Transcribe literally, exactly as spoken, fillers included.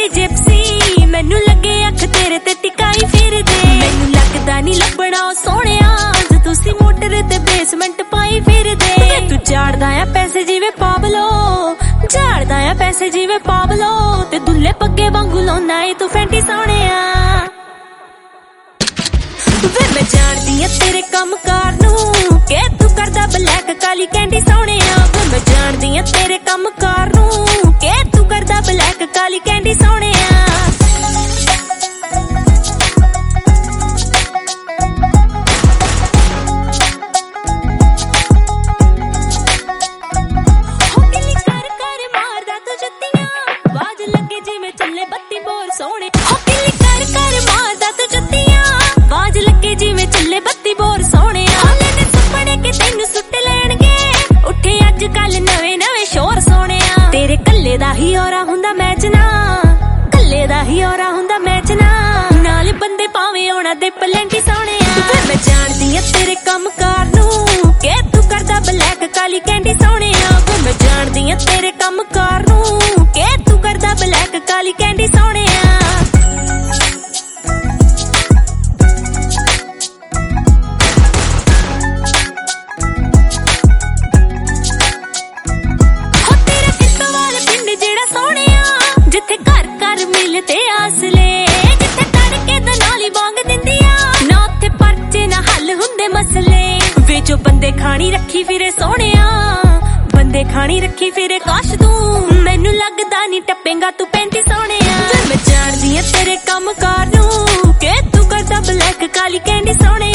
Gypsy ਮੈਨੂੰ ਲੱਗੇ ਅੱਖ ਤੇਰੇ ਤੇ ਟਿਕਾਈ ਫਿਰਦੇ ਮੈਨੂੰ ਲੱਗਦਾ ਨਹੀਂ ਲੱਭਣਾ ਸੋਹਣਿਆ ਜੇ ਤੁਸੀਂ ਮੋਟਰ ਤੇ ਬੇਸਮੈਂਟ ਪਾਈ ਫਿਰਦੇ ਤੂੰ ਝਾੜਦਾ ਆ ਪੈਸੇ ਜਿਵੇਂ ਪਾਬਲੋ ਝਾੜਦਾ ਆ ਪੈਸੇ ਜਿਵੇਂ ਪਾਬਲੋ ਤੇ ਦੁੱਲੇ ਪੱਗੇ ਵਾਂਗੂ ਲਾਉਣਾ ਏ ਤੂੰ ਫੈਂਟੀ ਸੋਹਣਿਆ ਵੇ ਮੈਂ ਜਾਣਦੀ ਆ ਤੇਰੇ ਕੰਮ ਕਾਰ ਨੂੰ ਕਿ ਤੂੰ ਕਰਦਾ ਬਲੈਕ ਕਾਲੀ ਕੈਂਡੀ ਸੋਹਣਿਆ ਵੇ ਮੈਂ ਜਾਣਦੀ ਆ ਤੇਰੇ ਕੰਮ ਕਾਰ ਨੂੰ ਕਿ ਤੂੰ ਕਰਦਾ ਬਲੈਕ ਕਾਲੀ ਕੈਂਡੀ ਸੋਹਣਿਆ ਕੱਲੇ ਦਾ ਹੀ ਔਰਾ ਹੁੰਦਾ ਮੈਚ ਨਾ ਕੱਲੇ ਦਾ ਹੀ ਔਰਾ ਹੁੰਦਾ ਮੈਚ ਨਾ ਨਾਲ ਬੰਦੇ ਪਾਵੇਂ ਆਉਣਾ ਦੇ ਪਲੈਂਟੀ ਸੋਹਣਿਆ ਮੈਂ ਜਾਣਦੀ ਆ ਤੇਰੇ ਕੰਮ ਕਾਰ ਨੂੰ ਕਿ ਤੂੰ ਕਰਦਾ ਬਲੈਕ ਕਾਲੀ ਕੈਂਡੀ ਸੋਹਣਿਆ ਮੈਂ ਜਾਣਦੀ ਆ ਤੇਰੇ ਕੰਮ ਕਾਰ ਨੂੰ ਕਿ ਤੂੰ ਕਰਦਾ ਬਲੈਕ ਕਾਲੀ ਕੈਂਡੀ ਸੋਹਣਿਆ ਤੇ ਆਸਲੇ ਜਿੱਥੇ ਤੜਕੇ ਦਾ ਨਾਲੀ ਵਾਂਗ ਦਿੰਦੀ ਆ ਨਾ ਉੱਥੇ ਪਰਚੇ ਨਾ ਹੱਲ ਹੁੰਦੇ ਮਸਲੇ ਵਿੱਚੋਂ ਬੰਦੇ ਖਾਣੀ ਰੱਖੀ ਫਿਰੇ ਸੋਹਣਿਆ ਬੰਦੇ ਖਾਣੀ ਰੱਖੀ ਫਿਰੇ ਕਾਸ਼ ਤੂੰ ਮੈਨੂੰ ਲੱਗਦਾ ਨਹੀਂ ਟੱਪੇਗਾ ਤੂੰ ਪੈਂਤੀ ਸੋਹਣਿਆ ਮੈਂ ਜਾਣਦੀ ਆ ਤੇਰੇ ਕੰਮ ਕਾਰ ਨੂੰ ਕਿ ਤੂੰ ਕਰਦਾ ਬਲੈਕ ਕਾਲੀ ਕੈਂਡੀ ਸੋਹਣਿਆ